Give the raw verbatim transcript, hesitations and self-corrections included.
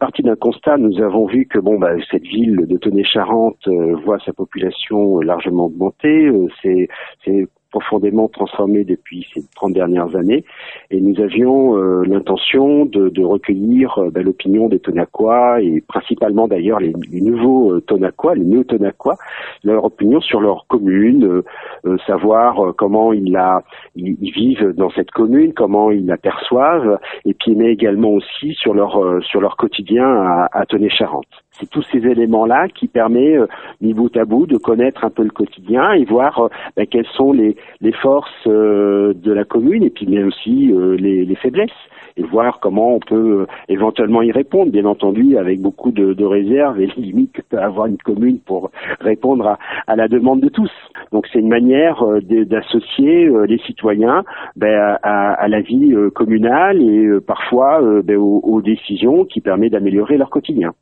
parti d'un constat. Nous avons vu que bon, bah, cette ville de Tenay-Charente euh, voit sa population largement augmenter. Euh, c'est, c'est profondément transformé depuis ces trente dernières années, et nous avions euh, l'intention de, de recueillir euh, ben, l'opinion des Tonaquois, et principalement d'ailleurs les, les nouveaux euh, Tonaquois, les néo-Tonaquois, leur opinion sur leur commune, euh, euh, savoir euh, comment ils, la, ils, ils vivent dans cette commune, comment ils la perçoivent, et puis mais également aussi sur leur euh, sur leur quotidien à, à Tenay-Charente. C'est tous ces éléments-là qui permettent, euh, mis bout à bout, de connaître un peu le quotidien et voir euh, ben, quelles sont les, les forces euh, de la commune, et puis mais aussi euh, les, les faiblesses, et voir comment on peut euh, éventuellement y répondre, bien entendu avec beaucoup de, de réserves et les limites que peut avoir une commune pour répondre à, à la demande de tous. Donc c'est une manière euh, de, d'associer euh, les citoyens ben, à, à la vie euh, communale, et euh, parfois euh, ben, aux, aux décisions qui permettent d'améliorer leur quotidien.